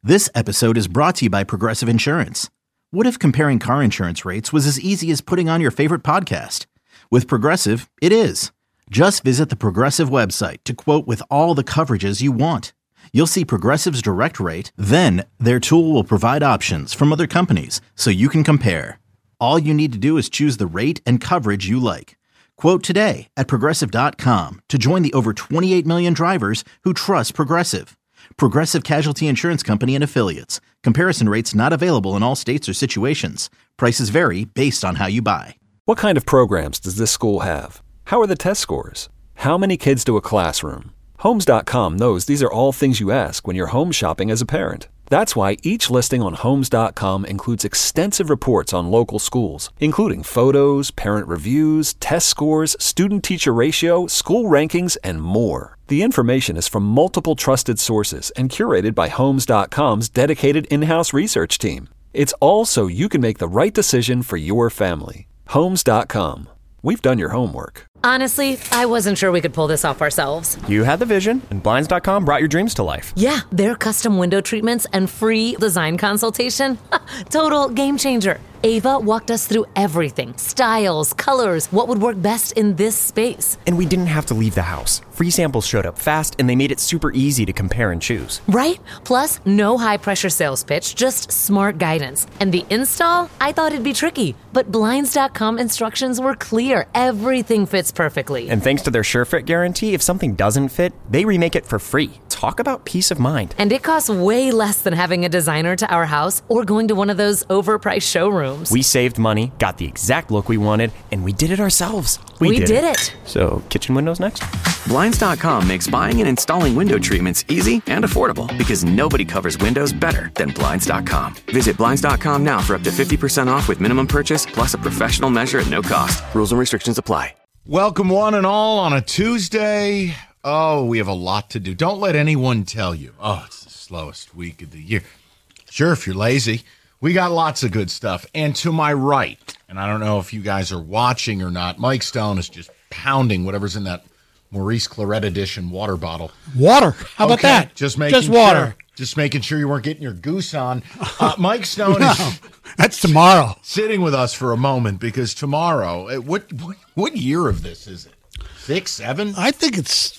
This episode is brought to you by Progressive Insurance. What if comparing car insurance rates was as easy as putting on your favorite podcast? With Progressive, it is. Just visit the Progressive website to quote with all the coverages you want. You'll see Progressive's direct rate, then their tool will provide options from other companies so you can compare. All you need to do is choose the rate and coverage you like. Quote today at Progressive.com to join the over 28 million drivers who trust Progressive. Progressive Casualty Insurance Company and Affiliates. Comparison rates not available in all states or situations. Prices vary based on how you buy. What kind of programs does this school have? How are the test scores? How many kids do a classroom? Homes.com knows these are all things you ask when you're home shopping as a parent. That's why each listing on Homes.com includes extensive reports on local schools, including photos, parent reviews, test scores, student-teacher ratio, school rankings, and more. The information is from multiple trusted sources and curated by Homes.com's dedicated in-house research team. It's all so you can make the right decision for your family. Homes.com. We've done your homework. Honestly, I wasn't sure we could pull this off ourselves. You had the vision, and Blinds.com brought your dreams to life. Yeah, their custom window treatments and free design consultation. Total game changer. Ava walked us through everything. Styles, colors, what would work best in this space. And we didn't have to leave the house. Free samples showed up fast, and they made it super easy to compare and choose. Right? Plus, no high-pressure sales pitch, just smart guidance. And the install? I thought it'd be tricky, but Blinds.com instructions were clear. Everything fits perfectly. And thanks to their SureFit guarantee, if something doesn't fit, they remake it for free. Talk about peace of mind. And it costs way less than having a designer to our house or going to one of those overpriced showrooms. We saved money, got the exact look we wanted, and we did it ourselves. We did it. So, kitchen windows next? Blinds.com makes buying and installing window treatments easy and affordable because nobody covers windows better than Blinds.com. Visit Blinds.com now for up to 50% off with minimum purchase plus a professional measure at no cost. Rules and restrictions apply. Welcome one and all on a Tuesday. Oh, we have a lot to do. Don't let anyone tell you, oh, it's the slowest week of the year. Sure, if you're lazy, we got lots of good stuff. And to my right, and I don't know if you guys are watching or not, Mike Stone is just pounding whatever's in that Maurice Claret edition water bottle. Water. How about that? Just water. Just making sure you weren't getting your goose on. Mike Stone is that's tomorrow. Sitting with us for a moment because tomorrow, what year of this is it? 6, 7? I think it's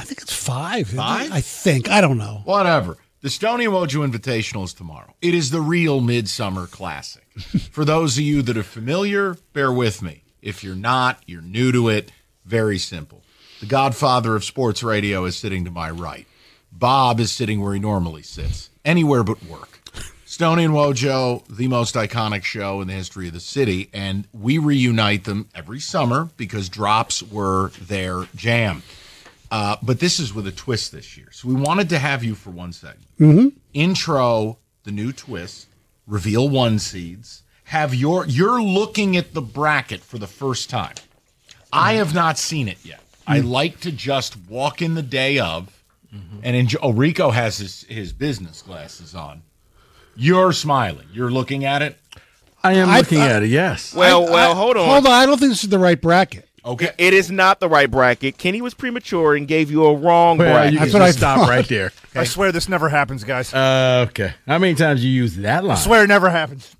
5. 5? I think. I don't know. Whatever. The Stoney and Wojo Invitational is tomorrow. It is the real Midsummer Classic. For those of you that are familiar, bear with me. If you're not, you're new to it. Very simple. The godfather of sports radio is sitting to my right. Bob is sitting where he normally sits, anywhere but work. Stoney and Wojo, the most iconic show in the history of the city, and we reunite them every summer because drops were their jam. But this is with a twist this year. So we wanted to have you for one segment. Mm-hmm. Intro the new twist, reveal one seeds, you're looking at the bracket for the first time. I have not seen it yet. I like to just walk in the day of and enjoy. Oh, Rico has his business glasses on. You're smiling. You're looking at it? I am looking at it, yes. Well, hold on. Hold on. I don't think this is the right bracket. Okay. It is not the right bracket. Kenny was premature and gave you a wrong bracket. You can just stop right there. Okay. I swear this never happens, guys. Okay. How many times you use that line? I swear it never happens.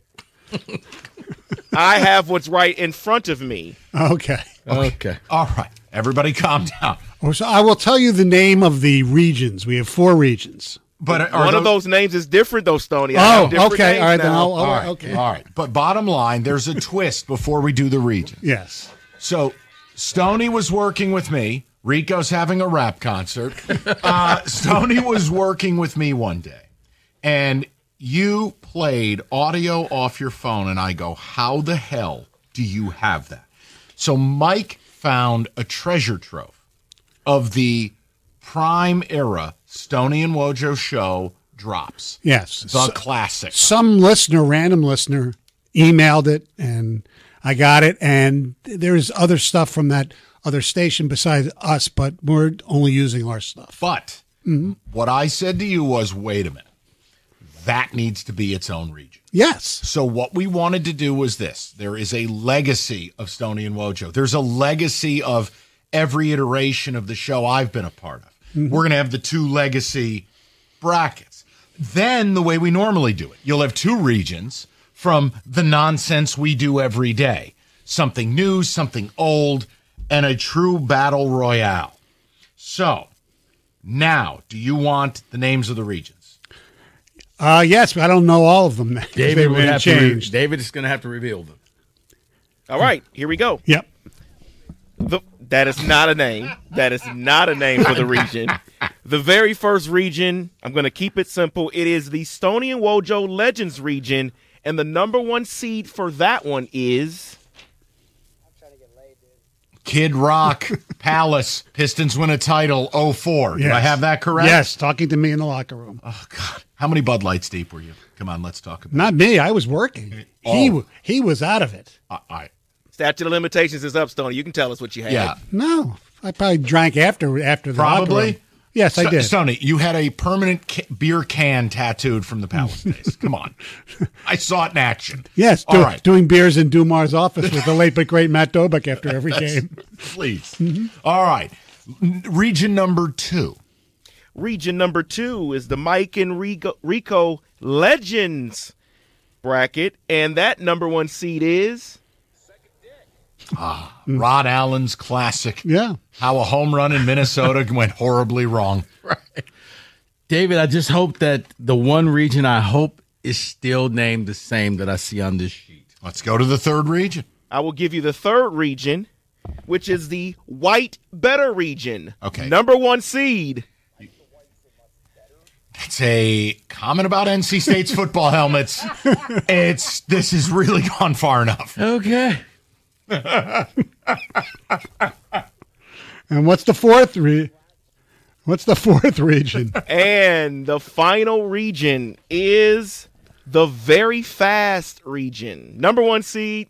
I have what's right in front of me. Okay. All right. Everybody calm down. So I will tell you the name of the regions. We have 4 regions. But one of those names is different, though, Stoney. Oh, okay. All right. Now. Then All right. But bottom line, there's a twist before we do the regions. Yes. So Stoney was working with me. Rico's having a rap concert. Stoney was working with me one day. And you played audio off your phone, and I go, how the hell do you have that? So Mike found a treasure trove of the prime era Stoney and Wojo show drops. Yes. The classic. Some random listener, emailed it, and I got it. And there's other stuff from that other station besides us, but we're only using our stuff. But what I said to you was, wait a minute. That needs to be its own region. Yes. So what we wanted to do was this. There is a legacy of Stoney and Wojo. There's a legacy of every iteration of the show I've been a part of. We're going to have the 2 legacy brackets. then the way we normally do it, you'll have two regions from the nonsense we do every day. Something new, something old, and a true battle royale. So, now, do you want the names of the regions? Yes, but I don't know all of them. David would have to change. David is going to have to reveal them. All right, here we go. Yep. That is not a name. That is not a name for the region. The very first region, I'm going to keep it simple. It is the Stoney and Wojo Legends region, and the number 1 seed for that one is Kid Rock, Palace, Pistons win a title, 04. Yes. Do I have that correct? Yes, talking to me in the locker room. Oh, God. How many Bud Lights deep were you? Come on, let's talk about Not me. I was working. Oh. He was out of it. Statute of limitations is up, Stoney. You can tell us what you had. Yeah. No, I probably drank after the locker room. Probably? Yes, I did. Stoney, you had a permanent beer can tattooed from the Palace days. Come on. I saw it in action. Yes, All right. doing beers in Dumar's office with the late but great Matt Dobek after every game. Please. All right. Region number 2. Region number 2 is the Mike and Rico Legends bracket, and that number 1 seed is Rod Allen's classic. Yeah. How a home run in Minnesota went horribly wrong. Right. David, I just hope that the one region I hope is still named the same that I see on this sheet. Let's go to the third region. I will give you the third region, which is the White Better region. Okay. Number 1 seed. It's a comment about NC State's football helmets. This has really gone far enough. Okay. And what's the fourth region? And the final region is the Very Fast region. Number 1 seed.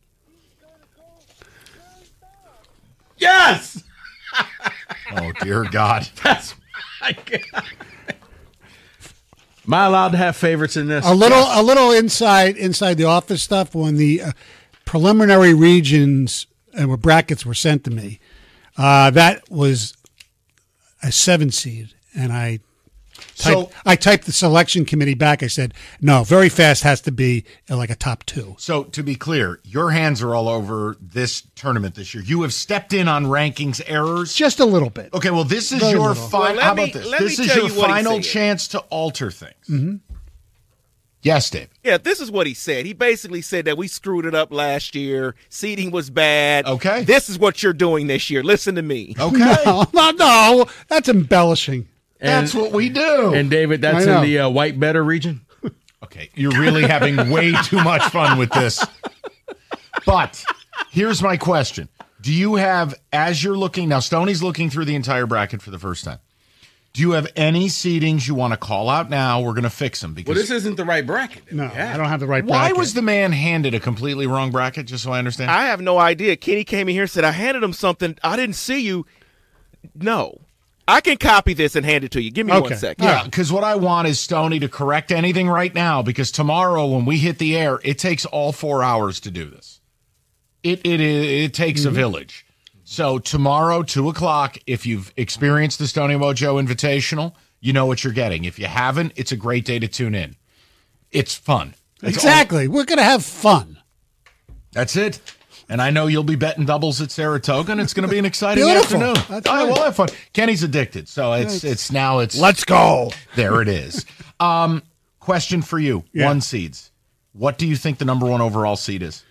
Yes! Oh, dear God. That's my God. Am I allowed to have favorites in this? A little inside the office stuff when the preliminary regions and brackets were sent to me. That was a 7 seed, and I typed the selection committee back. I said, no, Very Fast has to be like a top 2. So to be clear, your hands are all over this tournament this year. You have stepped in on rankings errors. Just a little bit. Okay, well, this is Very your little. final. Well, how about this? This is your final chance to alter things. Mm-hmm. Yes, Dave. Yeah, this is what he said. He basically said that we screwed it up last year. Seeding was bad. Okay. This is what you're doing this year. Listen to me. Okay. No, that's embellishing. That's what we do. And David, that's in the White Better region? Okay, you're really having way too much fun with this. But here's my question. Do you have, as you're looking, now Stoney's looking through the entire bracket for the first time. Do you have any seedings you want to call out now? We're going to fix them. Because Well, this isn't the right bracket. No, I don't have the right why bracket. was the man handed a completely wrong bracket, just so I understand? I have no idea. Kenny came in here and said, I handed him something. I didn't see you. No. I can copy this and hand it to you. Give me 1 second. Yeah, because what I want is Stoney to correct anything right now, because tomorrow when we hit the air, it takes all 4 hours to do this. It takes a village. So tomorrow, 2:00, if you've experienced the Stoney Wojo Invitational, you know what you're getting. If you haven't, it's a great day to tune in. It's fun. Exactly. We're going to have fun. That's it. And I know you'll be betting doubles at Saratoga, and it's going to be an exciting Beautiful. afternoon. That's All right, right. we'll have fun. Kenny's addicted, so it's Let's go. there it is. Question for you. Yeah. 1 seeds. What do you think the number 1 overall seed is?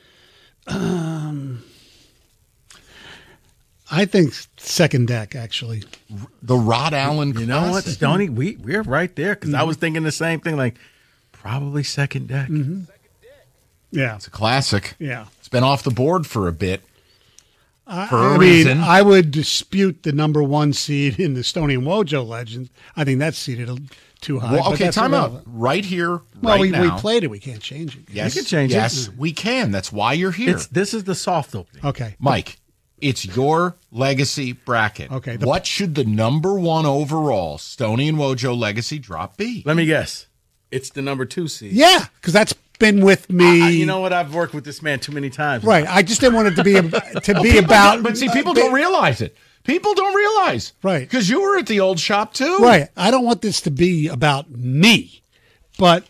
I think second deck, actually. The Rod Allen You know what, Classic. Stoney? We're right there because I was thinking the same thing, like probably second deck. Yeah. It's a classic. Yeah. It's been off the board for a bit. For a I reason. mean, I would dispute the number 1 seed in the Stoney and Wojo Legends. I think that's seated too high. Well, but okay, that's time out. irrelevant. Right here, Well, right we now. played it. We can't change it. Yes, We can change it. yes, we can. That's why you're here. This is the soft opening. Okay. Mike, it's your legacy bracket. Okay, What should the number 1 overall Stoney and Wojo legacy drop be? Let me guess. It's the number 2 seed. Yeah, because that's been with me. You know what? I've worked with this man too many times. Right. I just didn't want it to be People about. don't- but see, people don't realize it. People don't realize. Right. Because you were at the old shop, too. Right. I don't want this to be about me. but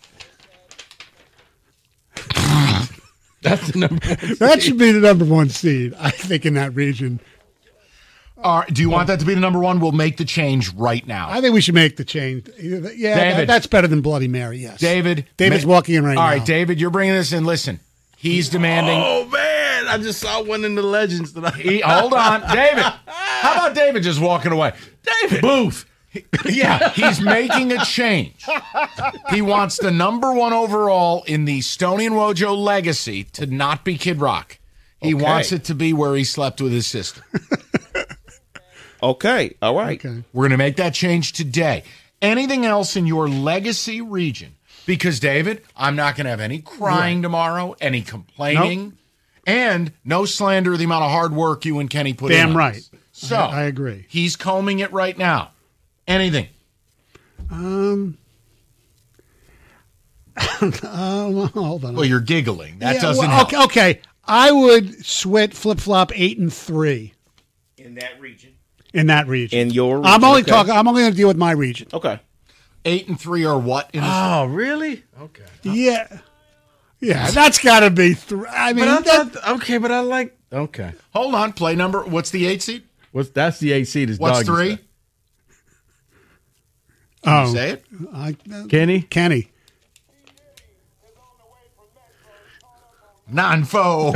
That's the number one. that should be the number one seed, I think, in that region. All right, do you want that to be the number one? We'll make the change right now. I think we should make the change. Yeah, David. that's better than Bloody Mary, yes. David's walking in right now. All right, David, you're bringing this in. Listen, he's demanding. Oh man, I just saw one in the Legends tonight. Hold on, David. How about David just walking away? David Booth. Yeah, he's making a change. He wants the number one overall in the Stoney and Wojo legacy to not be Kid Rock. He wants it to be where he slept with his sister. Okay, all right. Okay. We're going to make that change today. Anything else in your legacy region? Because, David, I'm not going to have any crying tomorrow, any complaining, and no slander of the amount of hard work you and Kenny put in. Damn on right. this. So I agree. He's combing it right now. Anything? Hold on. Well, you're giggling. That doesn't help. Okay. I would flip-flop 8 and 3 In that region. in that region. In your region. I'm only okay. talking. I'm only going to deal with my region. Okay. 8 and 3 are what? In the Oh, really? Okay. Yeah, that's got to be 3. I mean, But I thought, okay, but I like. Okay. Hold on. Play number. What's the 8 seed? That's the 8 seed? Is What's Doggy 3? style. Can you say it? Kenny? Kenny. Non-foe.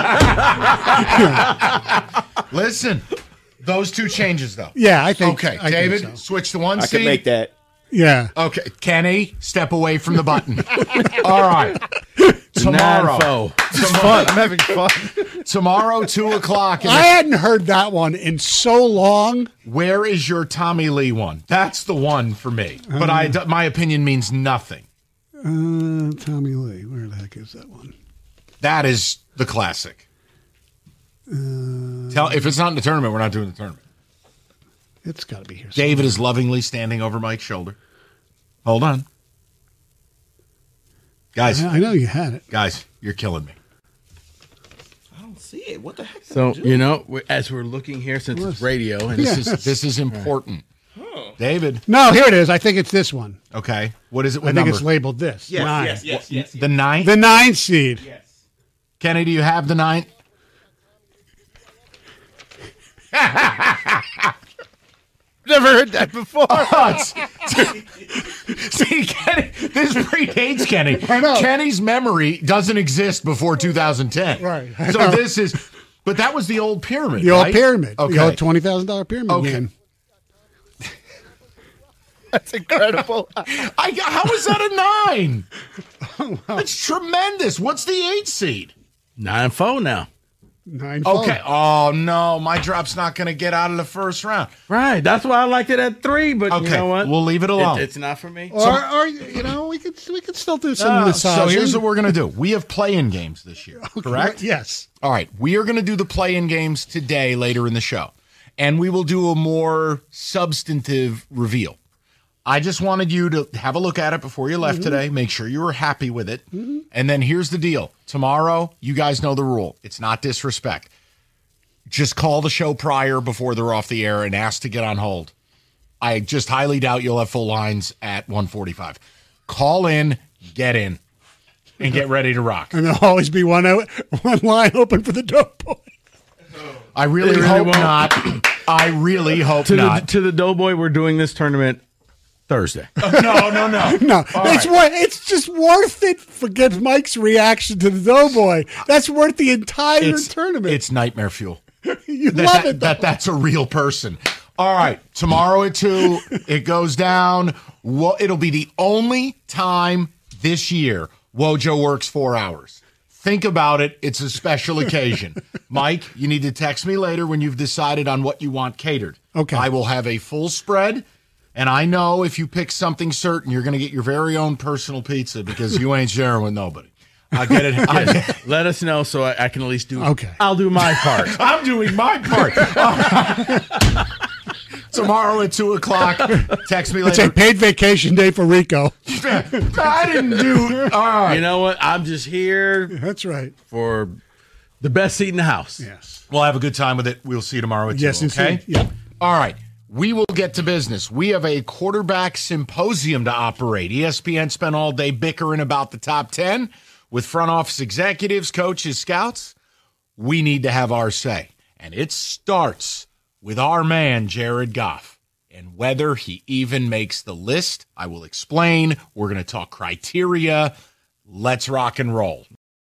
Listen, those two changes, though. Yeah, I think. Okay, I David, think so. switch to one I seed. can make that. Yeah. Okay, Kenny, step away from the button. All right. Tomorrow. Non-foe. It's fun. I'm having fun. Tomorrow, 2 o'clock. I hadn't heard that one in so long. Where is your Tommy Lee one? That's the one for me. But my opinion means nothing. Tommy Lee. Where the heck is that one? That is the classic. If it's not in the tournament, we're not doing the tournament. It's got to be here. David is lovingly standing over Mike's shoulder. Hold on. Guys, I know you had it. guys, you're killing me. I don't see it. What the heck? So, as we're looking here, since it's radio, and This is important. David. No, here it is. I think it's this one. Okay. What is it? I What think number? it's labeled this. 9. Yes. The 9th? The 9 seed. Yes. Kenny, do you have the 9th? Never heard that before. See, Kenny, this predates Kenny. I know. Kenny's memory doesn't exist before 2010. Right. I So know. this is, but that was the old pyramid. The old right? pyramid. Okay. The old $20,000 pyramid Okay. game. That's incredible. How is that a 9? That's tremendous. What's the 8 seed? 9-4 now. 9. Okay. Oh, no. My drop's not going to get out of the first round. Right. That's why I liked it at 3, but Okay. you know what? We'll leave it alone. It's not for me. Or we could still do some massaging. So here's what we're going to do. We have play-in games this year, correct? Yes. All right. We are going to do the play-in games today later in the show. And we will do a more substantive reveal. I just wanted you to have a look at it before you left today. Make sure you were happy with it. And then here's the deal. Tomorrow, you guys know the rule. It's not disrespect. Just call the show prior before they're off the air and ask to get on hold. I just highly doubt you'll have full lines at 1:45. Call in, get in, and get ready to rock. And there'll always be one line open for the Doughboy. I really It really hope won't. not. I really hope To not. the Doughboy, we're doing this tournament Thursday. No. No, it's just worth it. Forget Mike's reaction to the Doughboy. That's worth the entire tournament. It's nightmare fuel. You love it. That's a real person. All right, tomorrow at 2, it goes down. Well, it'll be the only time this year Wojo works 4 hours. Think about it. It's a special occasion. Mike, you need to text me later when you've decided on what you want catered. Okay. I will have a full spread. And I know if you pick something certain, you're going to get your very own personal pizza because you ain't sharing with nobody. I get it. Let us know so I can at least do. Okay. I'll do my part. I'm doing my part. Tomorrow at 2 o'clock. Text me It's later. a paid vacation day for Rico. I didn't do. All right. You know what? I'm just here That's right. for the best seat in the house. Yes. We'll have a good time with it. We'll see you tomorrow at 2. Yes, okay? indeed. Yep. All right. We will get to business. We have a quarterback symposium to operate. ESPN spent all day bickering about the top 10 with front office executives, coaches, scouts. We need to have our say. And it starts with our man, Jared Goff. And whether he even makes the list, I will explain. We're going to talk criteria. Let's rock and roll.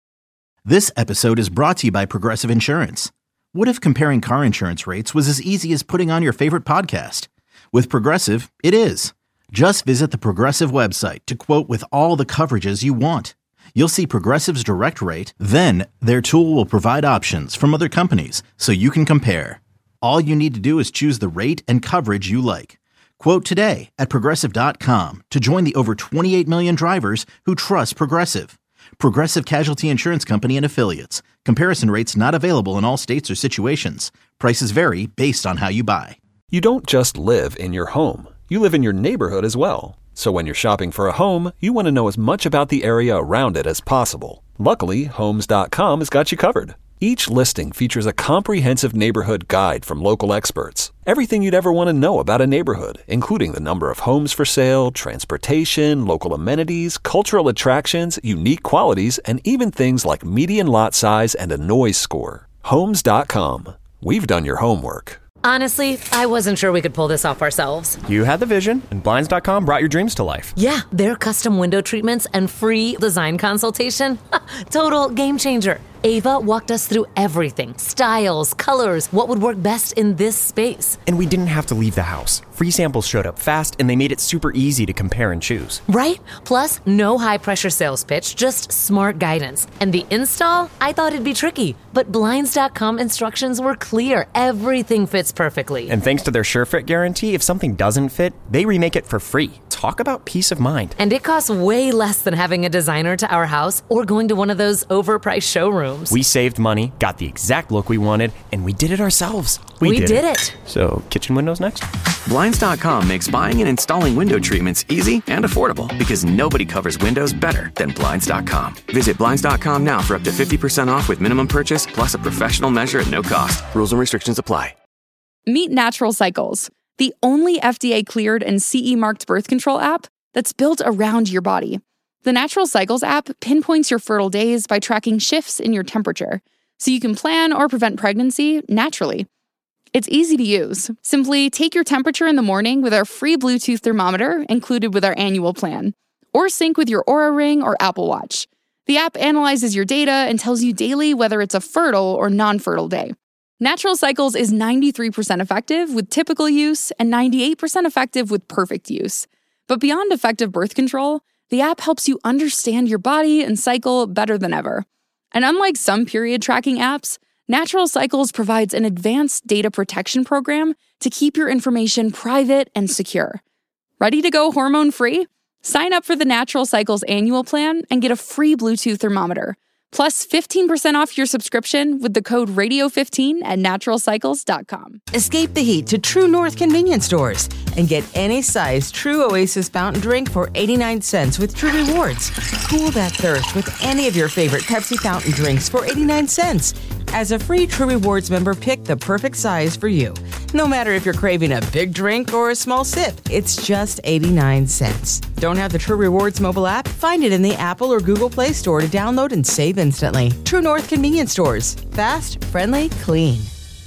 This episode is brought to you by Progressive Insurance. What if comparing car insurance rates was as easy as putting on your favorite podcast? With Progressive, it is. Just visit the Progressive website to quote with all the coverages you want. You'll see Progressive's direct rate, then their tool will provide options from other companies so you can compare. All you need to do is choose the rate and coverage you like. Quote today at Progressive.com to join the over 28 million drivers who trust Progressive. Progressive Casualty Insurance Company and Affiliates. Comparison rates not available in all states or situations. Prices vary based on how you buy. You don't just live in your home. You live in your neighborhood as well. So when you're shopping for a home, you want to know as much about the area around it as possible. Luckily, Homes.com has got you covered. Each listing features a comprehensive neighborhood guide from local experts. Everything you'd ever want to know about a neighborhood, including the number of homes for sale, transportation, local amenities, cultural attractions, unique qualities, and even things like median lot size and a noise score. Homes.com. We've done your homework. Honestly, I wasn't sure we could pull this off ourselves. You had the vision, and Blinds.com brought your dreams to life. Yeah, their custom window treatments and free design consultation. Total game changer. Ava walked us through everything. Styles, colors, what would work best in this space. And we didn't have to leave the house. Free samples showed up fast, and they made it super easy to compare and choose. Right? Plus, no high-pressure sales pitch, just smart guidance. And the install? I thought it'd be tricky, but Blinds.com instructions were clear. Everything fits perfectly. And thanks to their SureFit guarantee, if something doesn't fit, they remake it for free. Talk about peace of mind. And it costs way less than having a designer to our house or going to one of those overpriced showrooms. We saved money, got the exact look we wanted, and we did it ourselves. We did it. So, kitchen windows next? Blinds.com makes buying and installing window treatments easy and affordable because nobody covers windows better than Blinds.com. Visit Blinds.com now for up to 50% off with minimum purchase plus a professional measure at no cost. Rules and restrictions apply. Meet Natural Cycles, the only FDA-cleared and CE-marked birth control app that's built around your body. The Natural Cycles app pinpoints your fertile days by tracking shifts in your temperature, so you can plan or prevent pregnancy naturally. It's easy to use. Simply take your temperature in the morning with our free Bluetooth thermometer included with our annual plan, or sync with your Oura Ring or Apple Watch. The app analyzes your data and tells you daily whether it's a fertile or non-fertile day. Natural Cycles is 93% effective with typical use and 98% effective with perfect use. But beyond effective birth control, the app helps you understand your body and cycle better than ever. And unlike some period tracking apps, Natural Cycles provides an advanced data protection program to keep your information private and secure. Ready to go hormone-free? Sign up for the Natural Cycles annual plan and get a free Bluetooth thermometer, plus 15% off your subscription with the code Radio15 at naturalcycles.com. Escape the heat to True North convenience stores and get any size True Oasis fountain drink for 89 cents with True Rewards. Cool that thirst with any of your favorite Pepsi fountain drinks for 89 cents. As a free True Rewards member, pick the perfect size for you. No matter if you're craving a big drink or a small sip, it's just 89 cents. Don't have the True Rewards mobile app? Find it in the Apple or Google Play Store to download and save instantly. True North convenience stores. Fast, friendly, clean.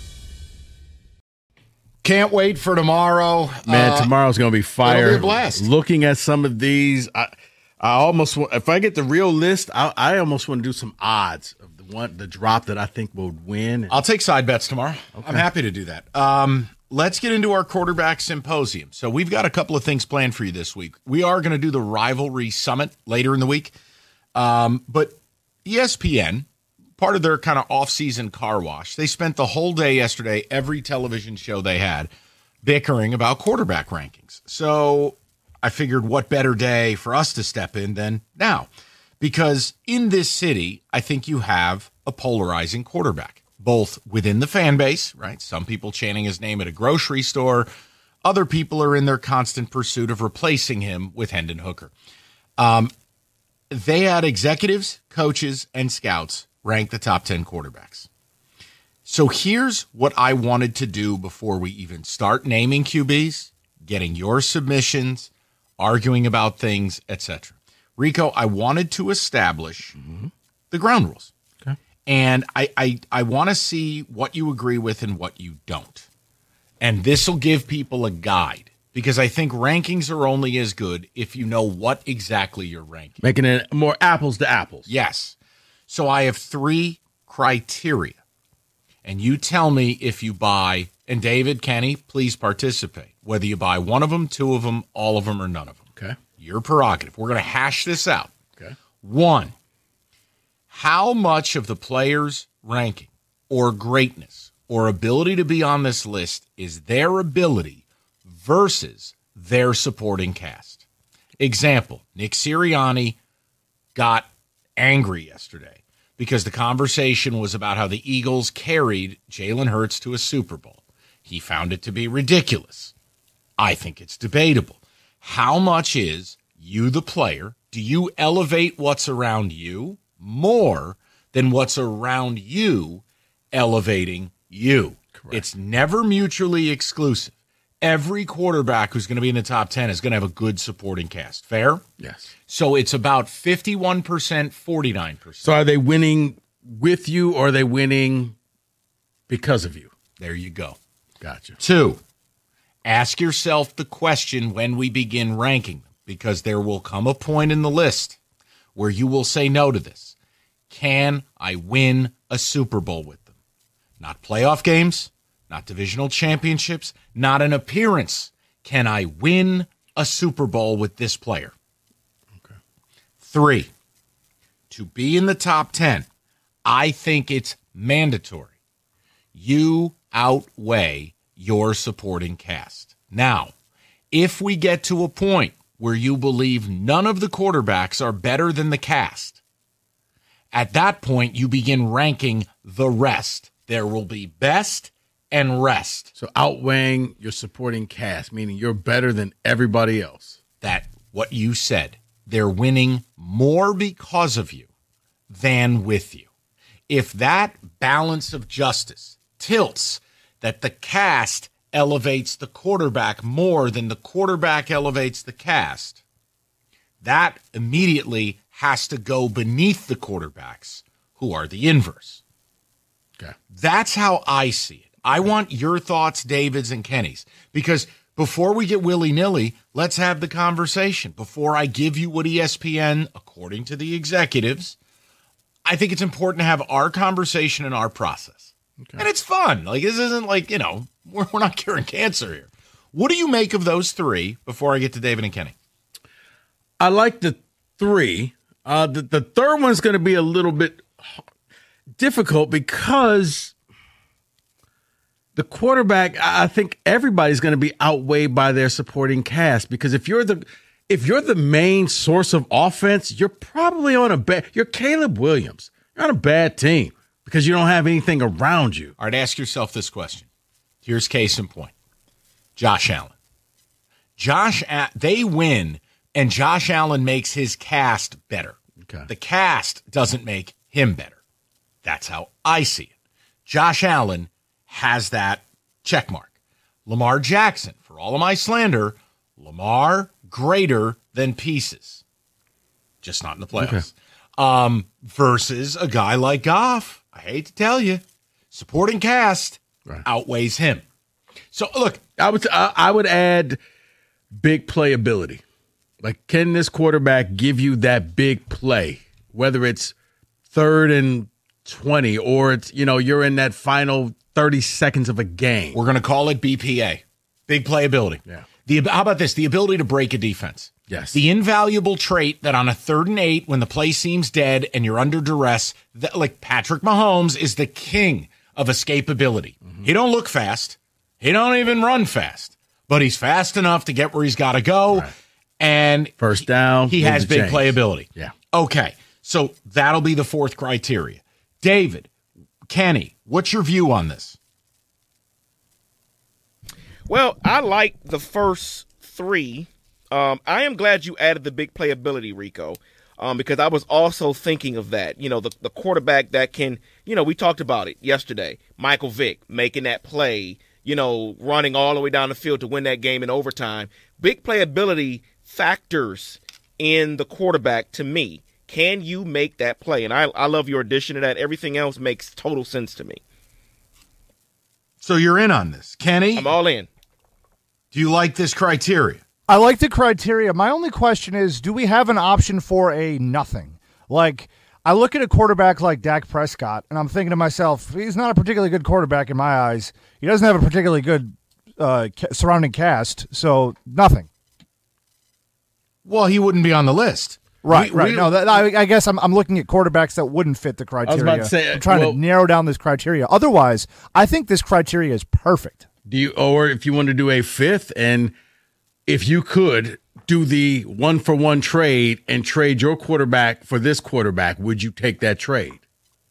Can't wait for tomorrow. Man, tomorrow's going to be fire. It'll be a blast. Looking at some of these, I almost want, if I get the real list, I almost want to do some odds of the drop that I think will win. I'll take side bets tomorrow. Okay. I'm happy to do that. Let's get into our quarterback symposium. So we've got a couple of things planned for you this week. We are going to do the rivalry summit later in the week. But ESPN, part of their kind of off-season car wash, they spent the whole day yesterday, every television show they had, bickering about quarterback rankings. So I figured what better day for us to step in than now. Because in this city, I think you have a polarizing quarterback, both within the fan base, right? Some people chanting his name at a grocery store. Other people are in their constant pursuit of replacing him with Hendon Hooker. They had executives, coaches, and scouts rank the top 10 quarterbacks. So here's what I wanted to do before we even start naming QBs, getting your submissions, arguing about things, etc. Rico, I wanted to establish the ground rules. Okay. And I want to see what you agree with and what you don't. And this will give people a guide, because I think rankings are only as good if you know what exactly you're ranking. Making it more apples to apples. Yes. So I have 3 criteria. And you tell me if you buy, and David, Kenny, please participate, whether you buy one of them, 2 of them, all of them, or none of them. Okay. Your prerogative. We're going to hash this out. Okay. 1, how much of the player's ranking or greatness or ability to be on this list is their ability versus their supporting cast? Example, Nick Sirianni got angry yesterday because the conversation was about how the Eagles carried Jalen Hurts to a Super Bowl. He found it to be ridiculous. I think it's debatable. How much is you, the player, do you elevate what's around you more than what's around you elevating you? Correct. It's never mutually exclusive. Every quarterback who's going to be in the top 10 is going to have a good supporting cast. Fair? Yes. So it's about 51%, 49%. So are they winning with you, or are they winning because of you? There you go. Gotcha. 2, ask yourself the question when we begin ranking them, because there will come a point in the list where you will say no to this. Can I win a Super Bowl with them? Not playoff games, not divisional championships, not an appearance. Can I win a Super Bowl with this player? Okay. 3, to be in the top 10, I think it's mandatory. You outweigh your supporting cast. Now, if we get to a point where you believe none of the quarterbacks are better than the cast, at that point you begin ranking the rest. There will be best and rest. So outweighing your supporting cast, meaning you're better than everybody else. That what you said. They're winning more because of you than with you. If that balance of justice tilts that the cast elevates the quarterback more than the quarterback elevates the cast, that immediately has to go beneath the quarterbacks, who are the inverse. Okay. That's how I see it. I want your thoughts, David's and Kenny's, because before we get willy-nilly, let's have the conversation. Before I give you what ESPN, according to the executives, I think it's important to have our conversation and our process. Okay. And it's fun. Like, this isn't like, we're not curing cancer here. What do you make of those 3 before I get to David and Kenny? I like the 3. The third one's going to be a little bit difficult because the quarterback, I think everybody's going to be outweighed by their supporting cast, because if you're the main source of offense, you're probably on you're Caleb Williams. You're on a bad team because you don't have anything around you. All right, ask yourself this question. Here's case in point. Josh Allen. They win, and Josh Allen makes his cast better. Okay. The cast doesn't make him better. That's how I see it. Josh Allen has that check mark. Lamar Jackson, for all of my slander, Lamar greater than pieces. Just not in the playoffs. Okay. Versus a guy like Goff. I hate to tell you, supporting cast outweighs him. So look, I would add big playability. Like, can this quarterback give you that big play, whether it's 3rd and 20 or it's, you're in that final 30 seconds of a game? We're going to call it BPA. Big playability. Yeah. How about this? The ability to break a defense. Yes. The invaluable trait that on a 3rd and 8, when the play seems dead and you're under duress, like Patrick Mahomes is the king of escapability. Mm-hmm. He don't look fast. He don't even run fast. But he's fast enough to get where he's got to go. Right. And first down, he has big playability. Yeah. Okay. So that'll be the 4th criteria. David, Kenny, what's your view on this? Well, I like the first 3. I am glad you added the big playability, Rico. because I was also thinking of that. You know, the quarterback that can, you know, we talked about it yesterday. Michael Vick making that play, you know, running all the way down the field to win that game in overtime. Big playability factors in the quarterback to me. Can you make that play? And I love your addition to that. Everything else makes total sense to me. So you're in on this. Kenny? I'm all in. Do you like this criteria? I like the criteria. My only question is, do we have an option for a nothing? Like, I look at a quarterback like Dak Prescott, and I'm thinking to myself, he's not a particularly good quarterback in my eyes. He doesn't have a particularly good surrounding cast, so nothing. Well, he wouldn't be on the list. Right. No, I guess I'm looking at quarterbacks that wouldn't fit the criteria. I was about to say, I'm trying to narrow down this criteria. Otherwise, I think this criteria is perfect. Or if you want to do a fifth, and if you could do the 1-for-1 trade and trade your quarterback for this quarterback, would you take that trade?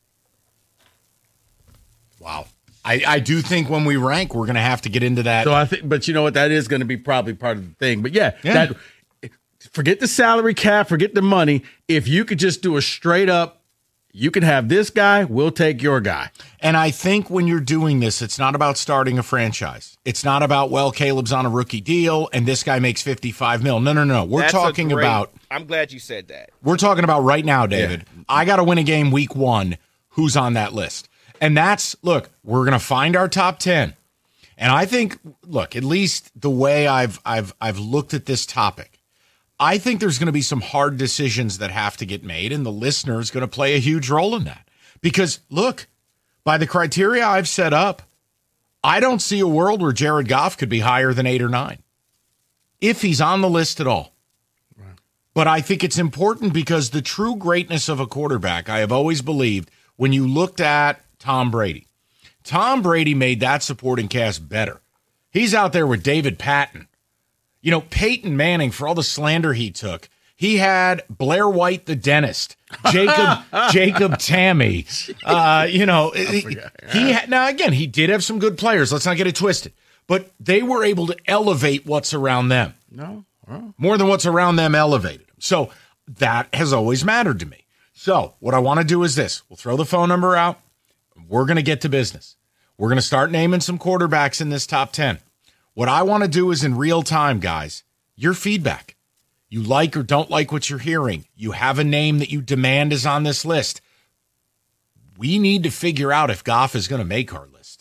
Wow. I do think when we rank, we're going to have to get into that. So I think, but you know what? That is going to be probably part of the thing. But yeah. Forget the salary cap, forget the money. If you could just do a straight up, you can have this guy, we'll take your guy. And I think when you're doing this, it's not about starting a franchise. It's not about, well, Caleb's on a rookie deal and this guy makes $55 million. No. We're talking about. I'm glad you said that. We're talking about right now, David. Yeah. I got to win a game week 1. Who's on that list? And that's, look, we're going to find our top 10. And I think, look, at least the way I've looked at this topic, I think there's going to be some hard decisions that have to get made, and the listener is going to play a huge role in that. Because, look, by the criteria I've set up, I don't see a world where Jared Goff could be higher than 8 or 9, if he's on the list at all. Right. But I think it's important because the true greatness of a quarterback, I have always believed, when you looked at Tom Brady made that supporting cast better. He's out there with David Patton. You know, Peyton Manning, for all the slander he took, he had Blair White, the dentist, Jacob Tammy. Now again, he did have some good players. Let's not get it twisted. But they were able to elevate what's around them. More than what's around them elevated them. So that has always mattered to me. So what I want to do is this. We'll throw the phone number out. We're going to get to business. We're going to start naming some quarterbacks in this top 10. What I want to do is in real time, guys, your feedback. You like or don't like what you're hearing. You have a name that you demand is on this list. We need to figure out if Goff is going to make our list.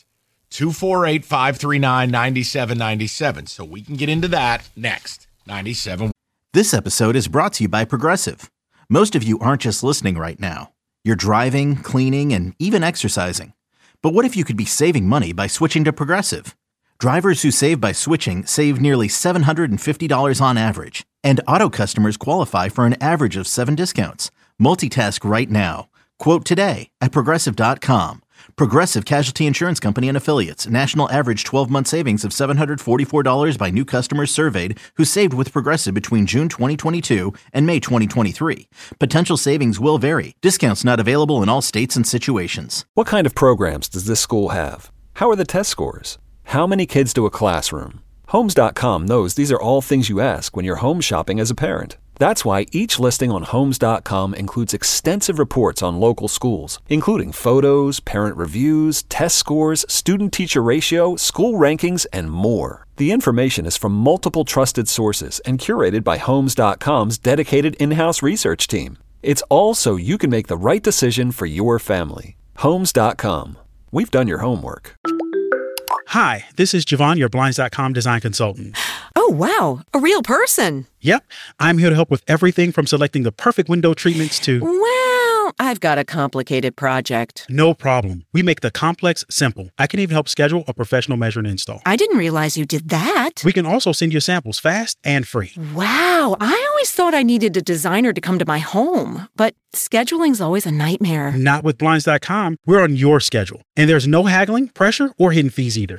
248-539-9797. So we can get into that next. 97. This episode is brought to you by Progressive. Most of you aren't just listening right now. You're driving, cleaning, and even exercising. But what if you could be saving money by switching to Progressive? Drivers who save by switching save nearly $750 on average, and auto customers qualify for an average of 7 discounts. Multitask right now. Quote today at Progressive.com. Progressive Casualty Insurance Company and Affiliates. National average 12-month savings of $744 by new customers surveyed who saved with Progressive between June 2022 and May 2023. Potential savings will vary. Discounts not available in all states and situations. What kind of programs does this school have? How are the test scores? How many kids do a classroom? Homes.com knows these are all things you ask when you're home shopping as a parent. That's why each listing on Homes.com includes extensive reports on local schools, including photos, parent reviews, test scores, student-teacher ratio, school rankings, and more. The information is from multiple trusted sources and curated by Homes.com's dedicated in-house research team. It's all so you can make the right decision for your family. Homes.com. We've done your homework. Hi, this is Javon, your Blinds.com design consultant. Oh, wow. A real person. Yep. I'm here to help with everything from selecting the perfect window treatments to... Well, I've got a complicated project. No problem. We make the complex simple. I can even help schedule a professional measure and install. I didn't realize you did that. We can also send you samples fast and free. Wow. I always thought I needed a designer to come to my home, but scheduling's always a nightmare. Not with Blinds.com. We're on your schedule. And there's no haggling, pressure, or hidden fees either.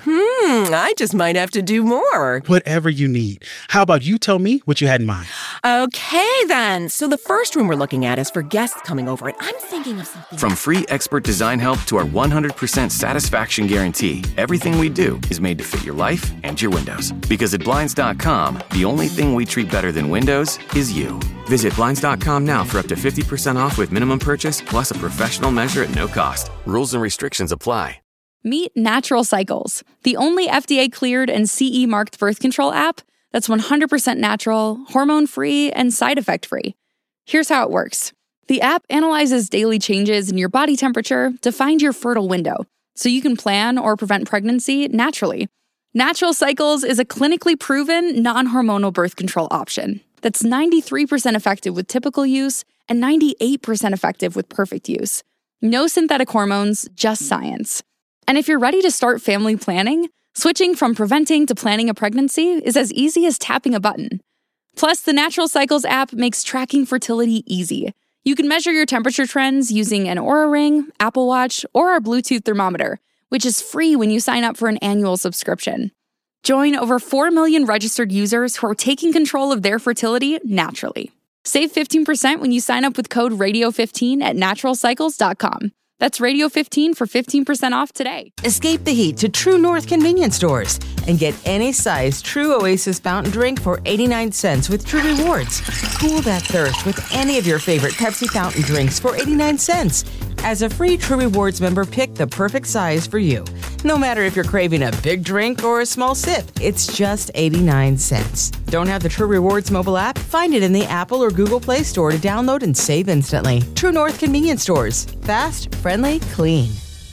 I just might have to do more. Whatever you need. How about you tell me what you had in mind? Okay, then. So the first room we're looking at is for guests coming over, and I'm thinking of something. From free expert design help to our 100% satisfaction guarantee, everything we do is made to fit your life and your windows. Because at Blinds.com, the only thing we treat better than windows is you. Visit Blinds.com now for up to 50% off with minimum purchase, plus a professional measure at no cost. Rules and restrictions apply. Meet Natural Cycles, the only FDA-cleared and CE-marked birth control app that's 100% natural, hormone-free, and side effect-free. Here's how it works. The app analyzes daily changes in your body temperature to find your fertile window, so you can plan or prevent pregnancy naturally. Natural Cycles is a clinically proven, non-hormonal birth control option that's 93% effective with typical use and 98% effective with perfect use. No synthetic hormones, just science. And if you're ready to start family planning, switching from preventing to planning a pregnancy is as easy as tapping a button. Plus, the Natural Cycles app makes tracking fertility easy. You can measure your temperature trends using an Oura Ring, Apple Watch, or our Bluetooth thermometer, which is free when you sign up for an annual subscription. Join over 4 million registered users who are taking control of their fertility naturally. Save 15% when you sign up with code RADIO15 at naturalcycles.com. That's Radio15 for 15% off today. Escape the heat to True North convenience stores and get any size True Oasis fountain drink for 89 cents with True Rewards. Cool that thirst with any of your favorite Pepsi fountain drinks for 89 cents. As a free True Rewards member, pick the perfect size for you. No matter if you're craving a big drink or a small sip, it's just 89 cents. Don't have the True Rewards mobile app? Find it in the Apple or Google Play Store to download and save instantly. True North convenience stores. Fast, friendly, clean.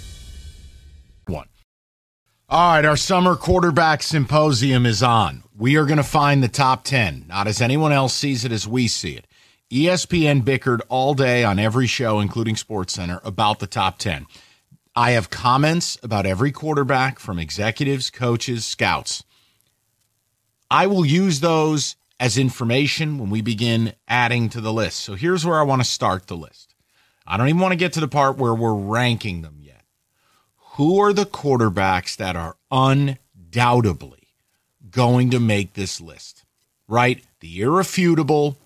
One. All right, our summer quarterback symposium is on. We are going to find the top 10, not as anyone else sees it, as we see it. ESPN bickered all day on every show, including SportsCenter, about the top 10. I have comments about every quarterback from executives, coaches, scouts. I will use those as information when we begin adding to the list. So here's where I want to start the list. I don't even want to get to the part where we're ranking them yet. Who are the quarterbacks that are undoubtedly going to make this list? Right? The irrefutable,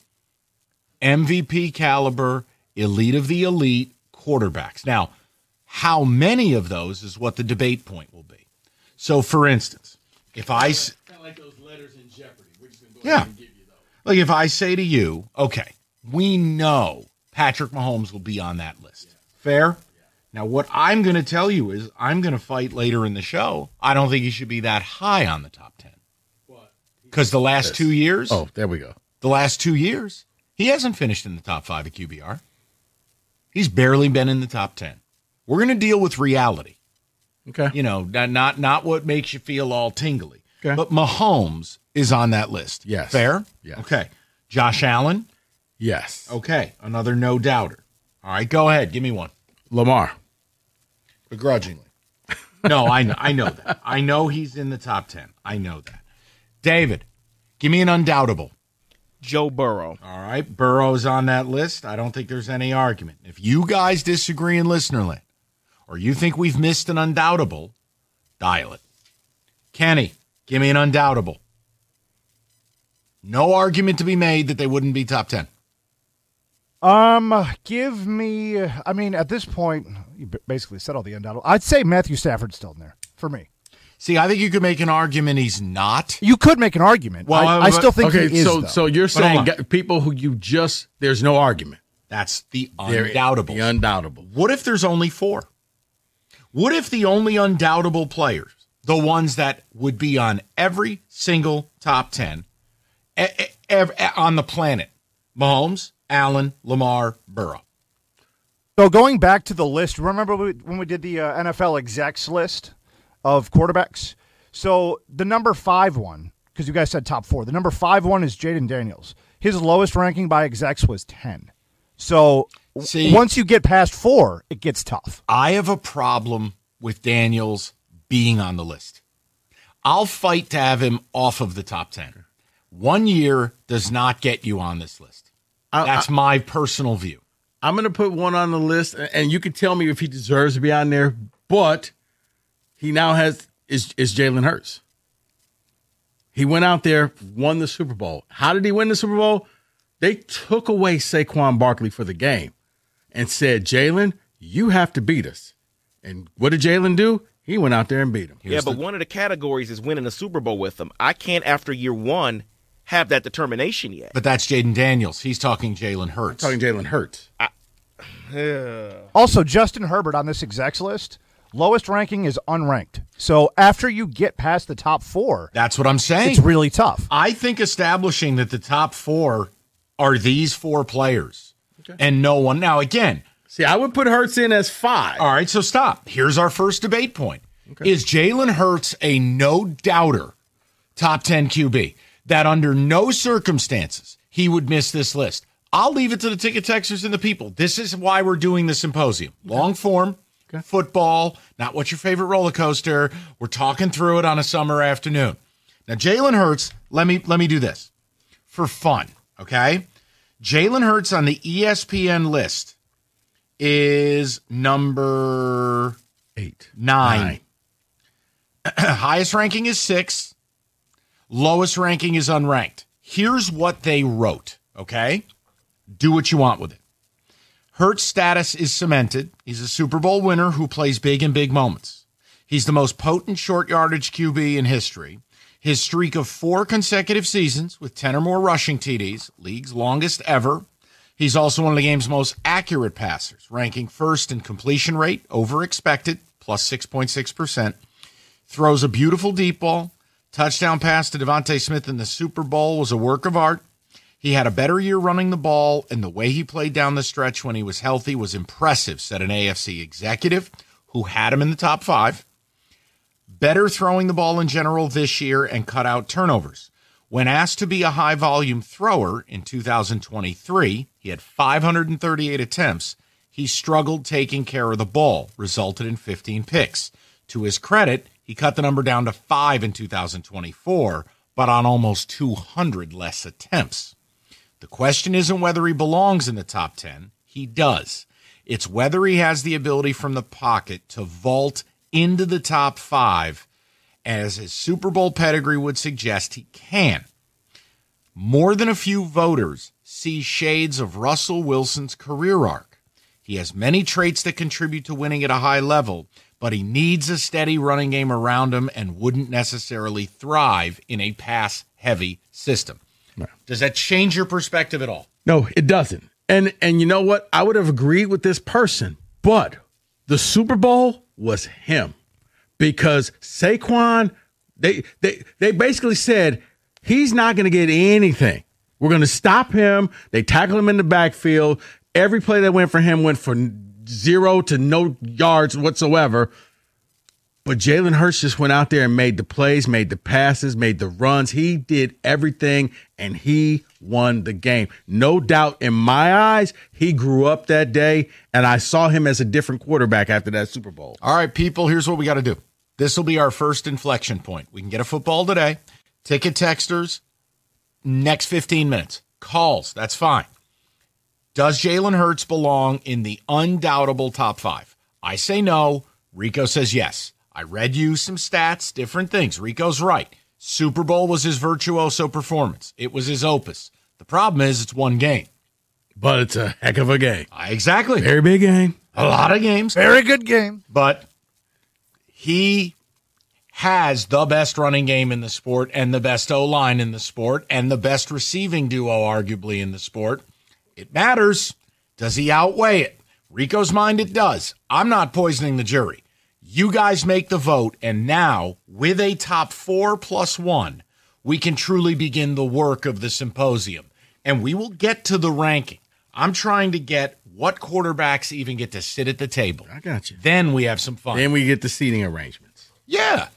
MVP caliber, elite of the elite quarterbacks. Now, how many of those is what the debate point will be. So, for instance, if I... Kind of like those letters in Jeopardy. We're just going to go ahead and give you those. Like if I say to you, okay, we know Patrick Mahomes will be on that list. Yeah. Fair? Yeah. Now, what I'm going to tell you is I'm going to fight later in the show. I don't think he should be that high on the top 10. Because the last 2 years... Oh, there we go. The last 2 years... He hasn't finished in the top 5 at QBR. He's barely been in the top 10. We're going to deal with reality. Okay. You know, not what makes you feel all tingly. Okay. But Mahomes is on that list. Yes. Fair? Yes. Okay. Josh Allen? Yes. Okay. Another no-doubter. All right, go ahead. Give me one. Lamar. Begrudgingly. No, I know that. I know he's in the top 10. I know that. David, give me an undoubtable. Joe Burrow. All right, Burrow's on that list. I don't think there's any argument. If you guys disagree in Listenerland, or you think we've missed an undoubtable, dial it. Kenny, give me an undoubtable. No argument to be made that they wouldn't be top 10. Give me, I mean, at this point, you basically said all the undoubtable. I'd say Matthew Stafford's still in there, for me. See, I think you could make an argument he's not. You could make an argument. Well, I still think he is, though. So you're saying people who you just, there's no argument. That's the undoubtable. The undoubtable. What if there's only 4? What if the only undoubtable players, the ones that would be on every single top 10 on the planet, Mahomes, Allen, Lamar, Burrow? So going back to the list, remember when we did the NFL execs list of quarterbacks? So the number 5 one, because you guys said top 4, the number 5 one is Jaden Daniels. His lowest ranking by execs was 10. So once you get past 4, it gets tough. I have a problem with Daniels being on the list. I'll fight to have him off of the top 10. 1 year does not get you on this list. That's my personal view. I'm going to put one on the list, and you can tell me if he deserves to be on there, but he now has is Jalen Hurts. He went out there, won the Super Bowl. How did he win the Super Bowl? They took away Saquon Barkley for the game and said, Jalen, you have to beat us. And what did Jalen do? He went out there and beat him. But one of the categories is winning a Super Bowl with them. I can't, after year one, have that determination yet. But that's Jaden Daniels. He's talking Jalen Hurts. I'm talking Jalen Hurts. Also, Justin Herbert on this execs list, lowest ranking is unranked. So after you get past the top 4, that's what I'm saying. It's really tough. I think establishing that the top 4 are these 4 players and no one. Now, again. See, I would put Hurts in as 5. All right, so stop. Here's our first debate point. Is Jalen Hurts a no-doubter top 10 QB that under no circumstances he would miss this list? I'll leave it to the ticket texters and the people. This is why we're doing the symposium. Long form, football, not what's your favorite roller coaster. We're talking through it on a summer afternoon. Now, Jalen Hurts, let me do this for fun, okay? Jalen Hurts on the ESPN list is number 9. Highest ranking is 6. Lowest ranking is unranked. Here's what they wrote, okay? Do what you want with it. Hurts' status is cemented. He's a Super Bowl winner who plays big in big moments. He's the most potent short yardage QB in history. His streak of 4 consecutive seasons with 10 or more rushing TDs, league's longest ever. He's also one of the game's most accurate passers, ranking first in completion rate, over expected, plus 6.6%. Throws a beautiful deep ball. Touchdown pass to Devontae Smith in the Super Bowl was a work of art. He had a better year running the ball, and the way he played down the stretch when he was healthy was impressive, said an AFC executive who had him in the top 5. Better throwing the ball in general this year and cut out turnovers. When asked to be a high-volume thrower in 2023, he had 538 attempts. He struggled taking care of the ball, resulted in 15 picks. To his credit, he cut the number down to 5 in 2024, but on almost 200 less attempts. The question isn't whether he belongs in the top 10. He does. It's whether he has the ability from the pocket to vault into the top 5, as his Super Bowl pedigree would suggest he can. More than a few voters see shades of Russell Wilson's career arc. He has many traits that contribute to winning at a high level, but he needs a steady running game around him and wouldn't necessarily thrive in a pass-heavy system. No. Does that change your perspective at all? No, it doesn't. And you know what? I would have agreed with this person, but the Super Bowl was him, because Saquon, they basically said he's not going to get anything. We're going to stop him. They tackled him in the backfield. Every play that went for him went for 0 to no yards whatsoever. But Jalen Hurts just went out there and made the plays, made the passes, made the runs. He did everything, and he won the game. No doubt in my eyes, he grew up that day, and I saw him as a different quarterback after that Super Bowl. All right, people, here's what we got to do. This will be our first inflection point. We can get a football today. Ticket texters, next 15 minutes. Calls, that's fine. Does Jalen Hurts belong in the undoubtable top 5? I say no. Rico says yes. I read you some stats, different things. Rico's right. Super Bowl was his virtuoso performance. It was his opus. The problem is it's one game. But it's a heck of a game. Exactly. Very big game. A lot of games. Very good game. But he has the best running game in the sport and the best O-line in the sport and the best receiving duo arguably in the sport. It matters. Does he outweigh it? Rico's mind, it does. I'm not poisoning the jury. You guys make the vote, and now, with a top 4 plus 1, we can truly begin the work of the symposium. And we will get to the ranking. I'm trying to get what quarterbacks even get to sit at the table. I got you. Then we have some fun. Then we get the seating arrangements. Yeah.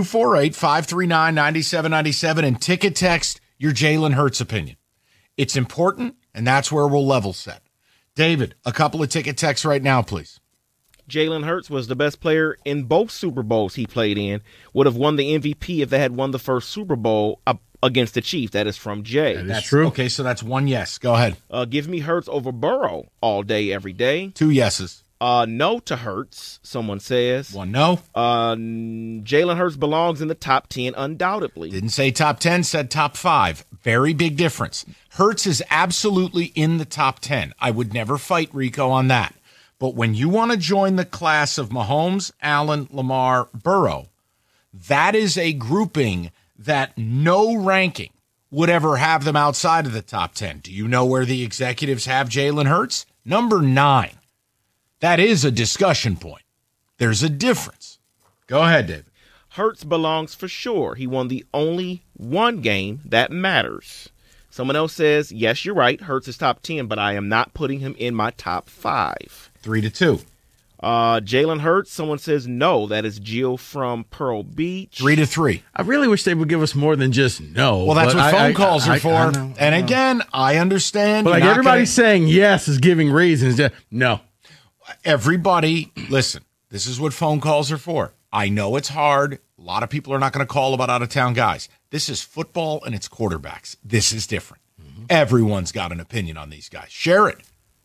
248-539-9797 and ticket text your Jalen Hurts opinion. It's important, and that's where we'll level set. David, a couple of ticket texts right now, please. Jalen Hurts was the best player in both Super Bowls he played in, would have won the MVP if they had won the first Super Bowl against the Chiefs. That is from Jay. That's true. Okay, so that's one yes. Go ahead. Give me Hurts over Burrow all day, every day. 2 yeses. No to Hurts, someone says. One no. Jalen Hurts belongs in the top 10 undoubtedly. Didn't say top 10, said top 5. Very big difference. Hurts is absolutely in the top 10. I would never fight Rico on that. But when you want to join the class of Mahomes, Allen, Lamar, Burrow, that is a grouping that no ranking would ever have them outside of the top 10. Do you know where the executives have Jalen Hurts? Number 9. That is a discussion point. There's a difference. Go ahead, David. Hurts belongs for sure. He won the only one game that matters. Someone else says, yes, you're right. Hurts is top 10, but I am not putting him in my top 5. 3-2. Jalen Hurts, someone says no. That is Jill from Pearl Beach. 3-3. I really wish they would give us more than just no. Well, that's what phone calls are for. I know. Again, I understand. But like everybody's saying yes is giving reasons. No. Everybody, listen, this is what phone calls are for. I know it's hard. A lot of people are not going to call about out-of-town guys. This is football and it's quarterbacks. This is different. Mm-hmm. Everyone's got an opinion on these guys. Share it.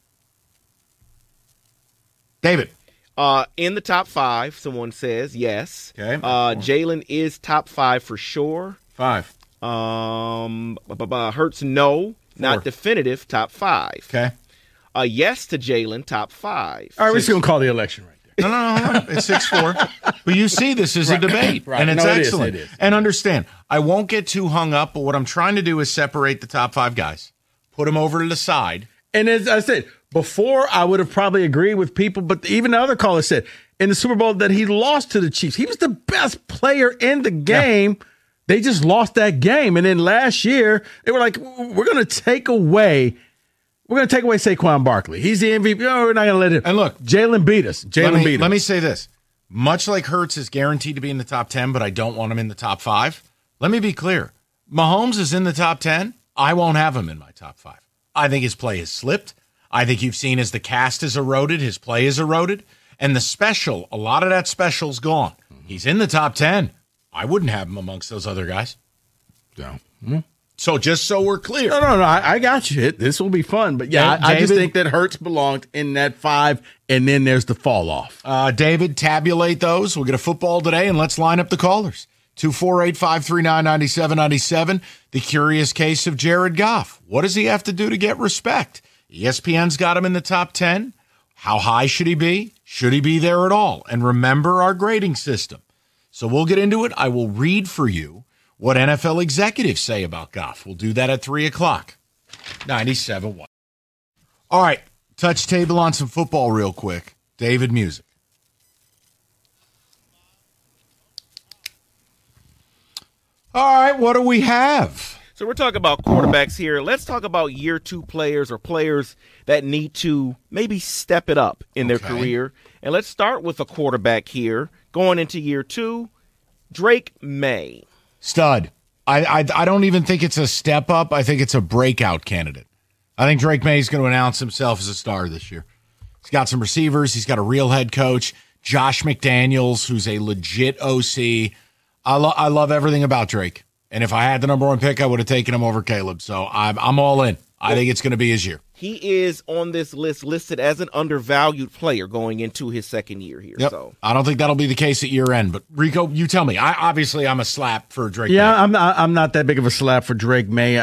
David. In the top 5, someone says yes. Okay. Jalen is top 5 for sure. 5. Hurts no, 4. Not definitive, top 5. Okay. Yes to Jalen, top 5. All right, we're just going to call the election right there. No. It's 6-4. But you see, this is a debate, right. and it's excellent. It is. And understand, I won't get too hung up, but what I'm trying to do is separate the top 5 guys, put them over to the side. And as I said, before I would have probably agreed with people, but even the other caller said in the Super Bowl that he lost to the Chiefs. He was the best player in the game. Yeah. They just lost that game. And then last year, they were like, we're going to take away Saquon Barkley. He's the MVP. Oh, we're not going to let him. And look, Jalen beat us. Let me say this. Much like Hurts is guaranteed to be in the top 10, but I don't want him in the top 5. Let me be clear. Mahomes is in the top 10. I won't have him in my top 5. I think his play has slipped. I think you've seen as the cast has eroded, his play is eroded. And the special, a lot of that special's gone. Mm-hmm. He's in the top 10. I wouldn't have him amongst those other guys. So just so we're clear. No, I got you. This will be fun. But yeah, I just think that Hurts belonged in that 5, and then there's the fall off. David, tabulate those. We'll get a football today, and let's line up the callers. 248-539-9797. The curious case of Jared Goff. What does he have to do to get respect? ESPN's got him in the top 10. How high should he be? Should he be there at all? And remember our grading system. So we'll get into it. I will read for you what NFL executives say about Goff. We'll do that at 3 o'clock. 97.1. All right, touch table on some football real quick. David, music. All right, what do we have? So we're talking about quarterbacks here. Let's talk about year 2 players or players that need to maybe step it up in their career. And let's start with a quarterback here. Going into year 2, Drake May. Stud. I don't even think it's a step up. I think it's a breakout candidate. I think Drake May is going to announce himself as a star this year. He's got some receivers. He's got a real head coach, Josh McDaniels, who's a legit OC. I love everything about Drake. And if I had the number 1 pick, I would have taken him over Caleb. So I'm all in. I think it's going to be his year. He is on this list listed as an undervalued player going into his second year here. Yep. So I don't think that'll be the case at year end. But Rico, you tell me. I'm a slap for Drake May. I'm not that big of a slap for Drake May.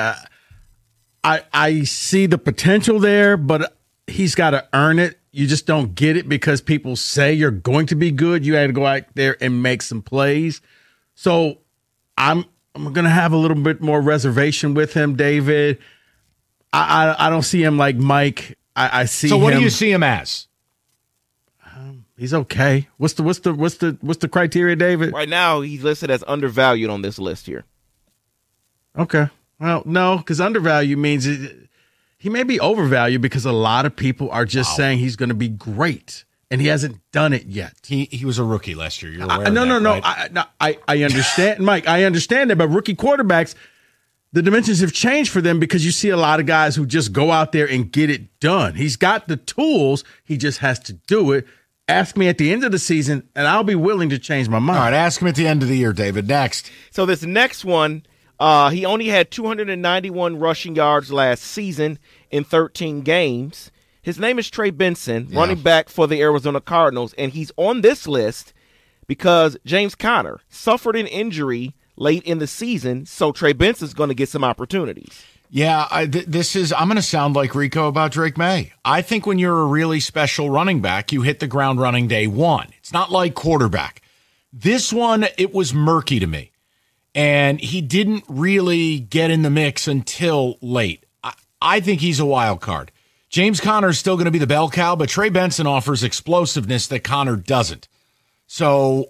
I see the potential there, but he's got to earn it. You just don't get it because people say you're going to be good. You had to go out there and make some plays. So I'm going to have a little bit more reservation with him, David. I don't see him like Mike. I see. So what him, do you see him as? He's okay. What's the criteria, David? Right now, he's listed as undervalued on this list here. Okay. Well, no, because undervalued means he may be overvalued because a lot of people are just saying he's going to be great. And he hasn't done it yet. He was a rookie last year. You're aware of No. Right? I understand, Mike. I understand that. But rookie quarterbacks, the dimensions have changed for them because you see a lot of guys who just go out there and get it done. He's got the tools. He just has to do it. Ask me at the end of the season, and I'll be willing to change my mind. All right, ask him at the end of the year, David. Next. So this next one, he only had 291 rushing yards last season in 13 games. His name is Trey Benson, running back for the Arizona Cardinals, and he's on this list because James Conner suffered an injury late in the season, so Trey Benson's going to get some opportunities. Yeah, I'm going to sound like Rico about Drake May. I think when you're a really special running back, you hit the ground running day one. It's not like quarterback. This one, it was murky to me, and he didn't really get in the mix until late. I think he's a wild card. James Conner is still going to be the bell cow, but Trey Benson offers explosiveness that Conner doesn't. So,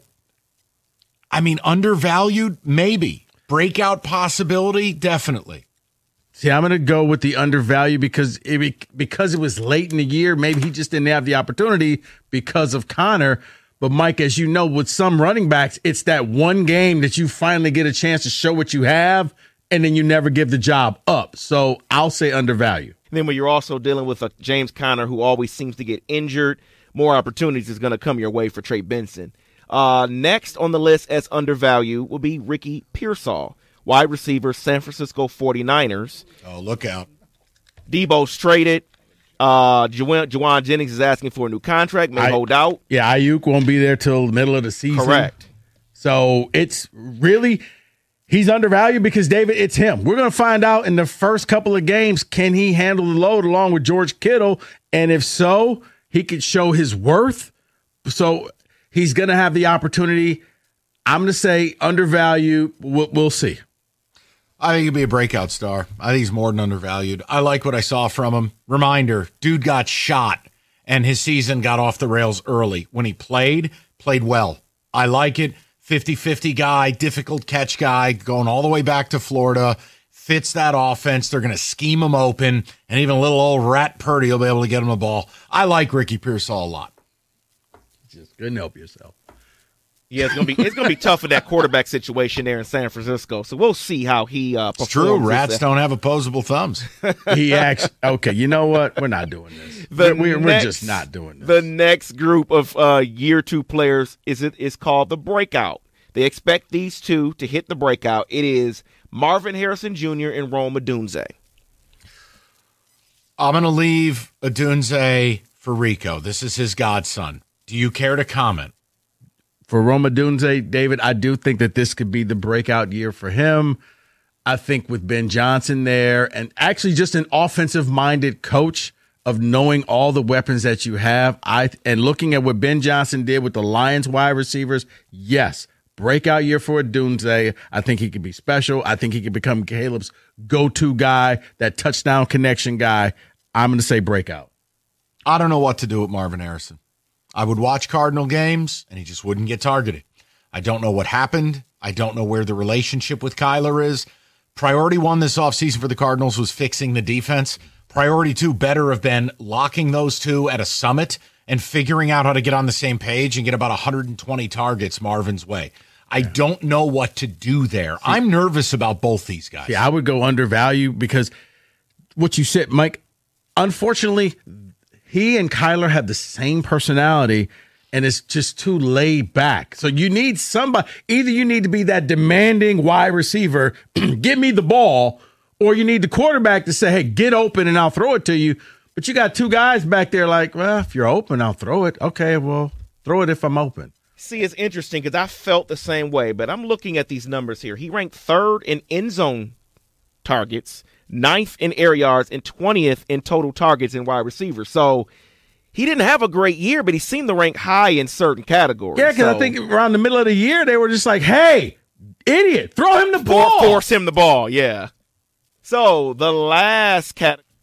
I mean, undervalued, maybe. Breakout possibility, definitely. See, I'm going to go with the undervalued because it was late in the year. Maybe he just didn't have the opportunity because of Conner. But, Mike, as you know, with some running backs, it's that one game that you finally get a chance to show what you have, and then you never give the job up. So I'll say undervalued. And then when you're also dealing with a James Conner who always seems to get injured, more opportunities is going to come your way for Trey Benson. Next on the list as undervalued will be Ricky Pearsall, wide receiver, San Francisco 49ers. Oh, look out. Debo's traded. Juwan Jennings is asking for a new contract, may hold out. Yeah, Ayuk won't be there till the middle of the season. Correct. So it's really – he's undervalued because, David, it's him. We're going to find out in the first couple of games, can he handle the load along with George Kittle? And if so, he could show his worth. So he's going to have the opportunity. I'm going to say undervalued. We'll see. I think he'll be a breakout star. I think he's more than undervalued. I like what I saw from him. Reminder, dude got shot, and his season got off the rails early. When he played well. I like it. 50-50 guy, difficult catch guy, going all the way back to Florida, fits that offense. They're going to scheme him open, and even a little old rat Purdy will be able to get him a ball. I like Ricky Pearsall a lot. Just couldn't help yourself. Yeah, it's gonna be tough for that quarterback situation there in San Francisco. So we'll see how he performs. It's true. Rats don't have opposable thumbs. He actually okay. You know what? We're not doing this. We're just not doing this. The next group of year two players is called the breakout. They expect these two to hit the breakout. It is Marvin Harrison Jr. and Rome Odunze. I'm going to leave Odunze for Rico. This is his godson. Do you care to comment? For Rome Odunze, David, I do think that this could be the breakout year for him. I think with Ben Johnson there and actually just an offensive-minded coach of knowing all the weapons that you have, and looking at what Ben Johnson did with the Lions wide receivers, yes, breakout year for Odunze. I think he could be special. I think he could become Caleb's go-to guy, that touchdown connection guy. I'm going to say breakout. I don't know what to do with Marvin Harrison. I would watch Cardinal games, and he just wouldn't get targeted. I don't know what happened. I don't know where the relationship with Kyler is. Priority one this offseason for the Cardinals was fixing the defense. Priority two better have been locking those two at a summit and figuring out how to get on the same page and get about 120 targets Marvin's way. I don't know what to do there. I'm nervous about both these guys. Yeah, I would go undervalued because what you said, Mike, unfortunately, he and Kyler have the same personality, and it's just too laid back. So you need somebody. Either you need to be that demanding wide receiver, give me the ball, or you need the quarterback to say, hey, get open and I'll throw it to you. But you got two guys back there like, well, if you're open, I'll throw it. Okay, well, throw it if I'm open. See, it's interesting because I felt the same way, but I'm looking at these numbers here. He ranked third in end zone targets, 9th in air yards, and 20th in total targets in wide receivers. So he didn't have a great year, but he seemed to rank high in certain categories. Yeah, because I think around the middle of the year, they were just like, hey, idiot, throw him the ball. Force him the ball, yeah. So the last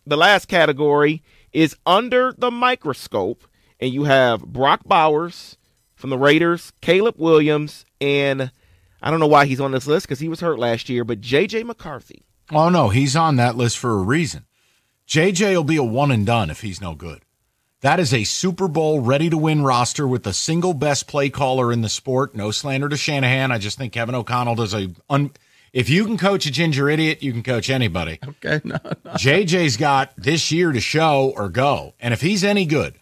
category is under the microscope, and you have Brock Bowers from the Raiders, Caleb Williams, and I don't know why he's on this list because he was hurt last year, but J.J. McCarthy. Oh, no, he's on that list for a reason. J.J. will be a one and done if he's no good. That is a Super Bowl ready-to-win roster with the single best play caller in the sport. No slander to Shanahan. I just think Kevin O'Connell does if you can coach a ginger idiot, you can coach anybody. Okay, no. JJ's got this year to show or go. And if he's any good,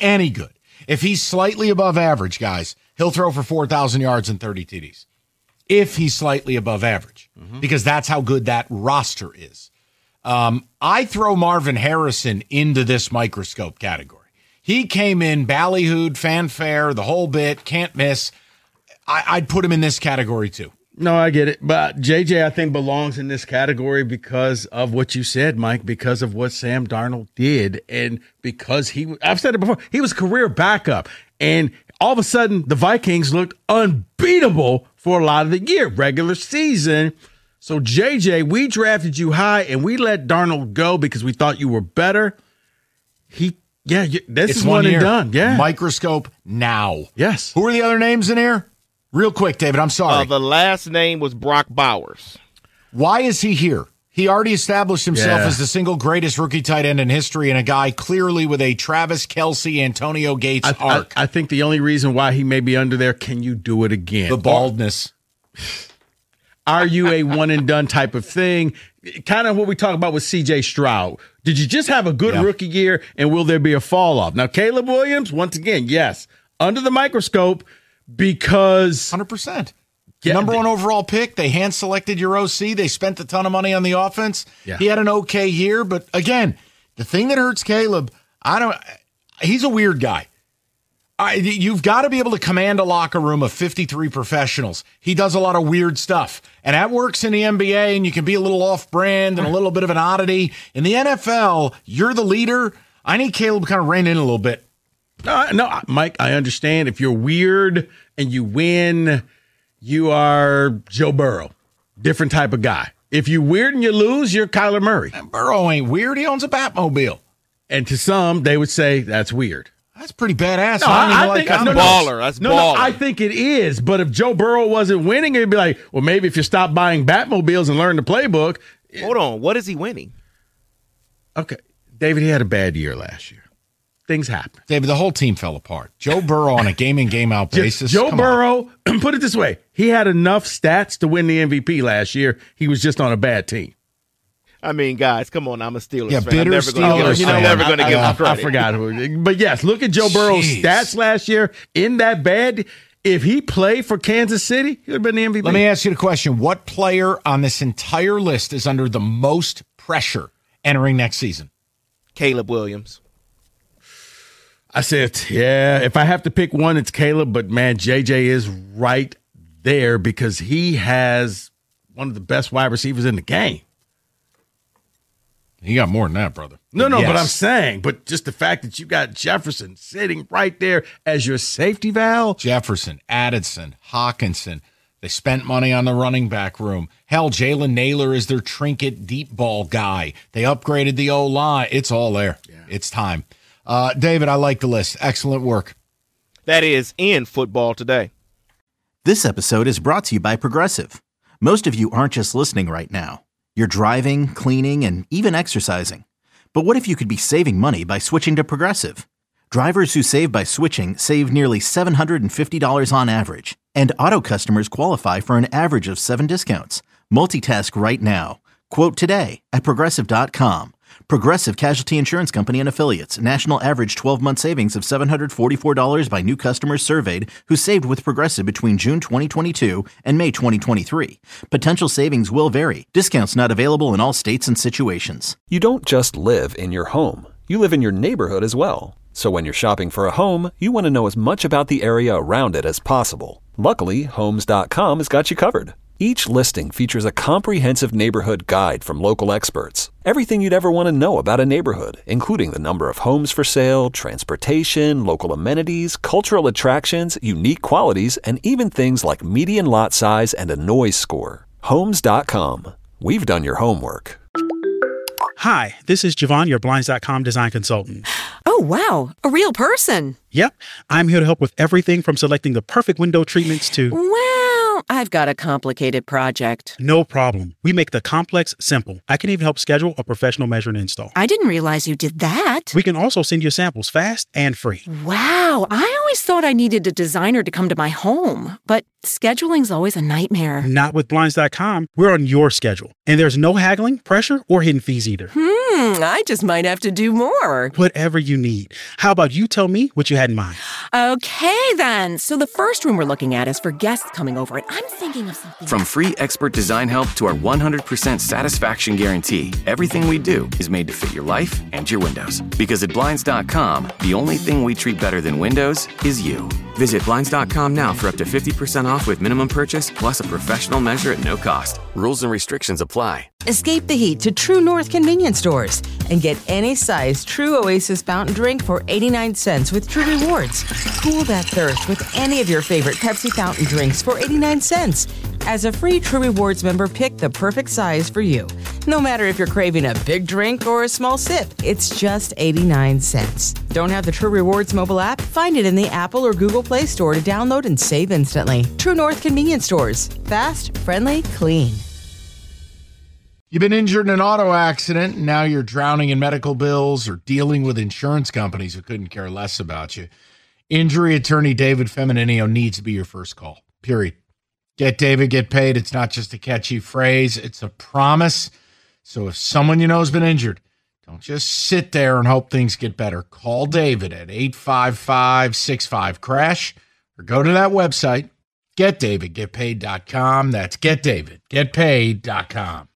if he's slightly above average, guys, he'll throw for 4,000 yards and 30 TDs. If he's slightly above average, because that's how good that roster is. I throw Marvin Harrison into this microscope category. He came in ballyhooed, fanfare, the whole bit, can't miss. I'd put him in this category too. No, I get it. But JJ, I think, belongs in this category because of what you said, Mike, because of what Sam Darnold did. And because I've said it before, he was career backup. And all of a sudden, the Vikings looked unbeatable for a lot of the year, regular season. So, JJ, we drafted you high and we let Darnold go because we thought you were better. This is one and done. Yeah. Microscope now. Yes. Who are the other names in here? Real quick, David, I'm sorry. The last name was Brock Bowers. Why is he here? He already established himself as the single greatest rookie tight end in history and a guy clearly with a Travis Kelce, Antonio Gates arc. I think the only reason why he may be under there, can you do it again? The baldness. Are you a one-and-done type of thing? Kind of what we talk about with C.J. Stroud. Did you just have a good rookie year, and will there be a fall-off? Now, Caleb Williams, once again, yes, under the microscope because 100%. Number one overall pick. They hand-selected your OC. They spent a ton of money on the offense. Yeah. He had an okay year, but again, the thing that hurts Caleb, he's a weird guy. You've got to be able to command a locker room of 53 professionals. He does a lot of weird stuff, and that works in the NBA, and you can be a little off-brand and a little bit of an oddity. In the NFL, you're the leader. I need Caleb to kind of rein in a little bit. No, Mike, I understand. If you're weird and you win, you are Joe Burrow. Different type of guy. If you're weird and you lose, you're Kyler Murray. And Burrow ain't weird. He owns a Batmobile. And to some, they would say that's weird. That's pretty badass. No, I think that's baller. That's baller. No, I think it is. But if Joe Burrow wasn't winning, it'd be like, well, maybe if you stop buying Batmobiles and learn the playbook. Hold on. What is he winning? Okay. David, he had a bad year last year. Things happen. David, the whole team fell apart. Joe Burrow on a game-in, game-out basis. Joe Burrow, put it this way, he had enough stats to win the MVP last year. He was just on a bad team. I mean, guys, come on. I'm a Steelers fan. Bitter Steelers. I'm never going to give him credit. I forgot who. But, yes, look at Joe Burrow's stats last year. In that bad, if he played for Kansas City, he would have been the MVP. Let me ask you the question. What player on this entire list is under the most pressure entering next season? Caleb Williams. I said, yeah, if I have to pick one, it's Caleb. But, man, JJ is right there because he has one of the best wide receivers in the game. You got more than that, brother. No, but I'm saying, but just the fact that you got Jefferson sitting right there as your safety valve. Jefferson, Addison, Hawkinson. They spent money on the running back room. Hell, Jalen Naylor is their trinket deep ball guy. They upgraded the O-line. It's all there. Yeah. It's time. David, I like the list. Excellent work. That is in Football Today. This episode is brought to you by Progressive. Most of you aren't just listening right now. You're driving, cleaning, and even exercising. But what if you could be saving money by switching to Progressive? Drivers who save by switching save nearly $750 on average. And auto customers qualify for an average of 7 discounts. Multitask right now. Quote today at Progressive.com. Progressive Casualty Insurance Company and Affiliates. National average 12-month savings of $744 by new customers surveyed who saved with Progressive between June 2022 and May 2023. Potential savings will vary. Discounts not available in all states and situations. You don't just live in your home. You live in your neighborhood as well. So when you're shopping for a home, you want to know as much about the area around it as possible. Luckily, Homes.com has got you covered. Each listing features a comprehensive neighborhood guide from local experts. Everything you'd ever want to know about a neighborhood, including the number of homes for sale, transportation, local amenities, cultural attractions, unique qualities, and even things like median lot size and a noise score. Homes.com. We've done your homework. Hi, this is Javon, your Blinds.com design consultant. Oh, wow. A real person. Yep. I'm here to help with everything from selecting the perfect window treatments to... Well, I've got a complicated project. No problem. We make the complex simple. I can even help schedule a professional measure and install. I didn't realize you did that. We can also send you samples fast and free. Wow. I always thought I needed a designer to come to my home, but scheduling's always a nightmare. Not with Blinds.com. We're on your schedule. And there's no haggling, pressure, or hidden fees either. I just might have to do more. Whatever you need. How about you tell me what you had in mind? Okay, then. So the first room we're looking at is for guests coming over, and I'm thinking of something. From free expert design help to our 100% satisfaction guarantee, everything we do is made to fit your life and your windows. Because at Blinds.com, the only thing we treat better than windows is you. Visit Blinds.com now for up to 50% off with minimum purchase plus a professional measure at no cost. Rules and restrictions apply. Escape the heat to True North convenience stores and get any size True Oasis fountain drink for 89 cents with True Rewards. Cool that thirst with any of your favorite Pepsi fountain drinks for 89 cents. As a free True Rewards member, pick the perfect size for you. No matter if you're craving a big drink or a small sip, it's just 89 cents. Don't have the True Rewards mobile app? Find it in the Apple or Google Play Store to download and save instantly. True North convenience stores. Fast, friendly, clean. You've been injured in an auto accident, and now you're drowning in medical bills or dealing with insurance companies who couldn't care less about you. Injury attorney David Femininio needs to be your first call, period. Get David, get paid. It's not just a catchy phrase. It's a promise. So if someone you know has been injured, don't just sit there and hope things get better. Call David at 855-65-CRASH or go to that website, getdavidgetpaid.com. That's getdavidgetpaid.com.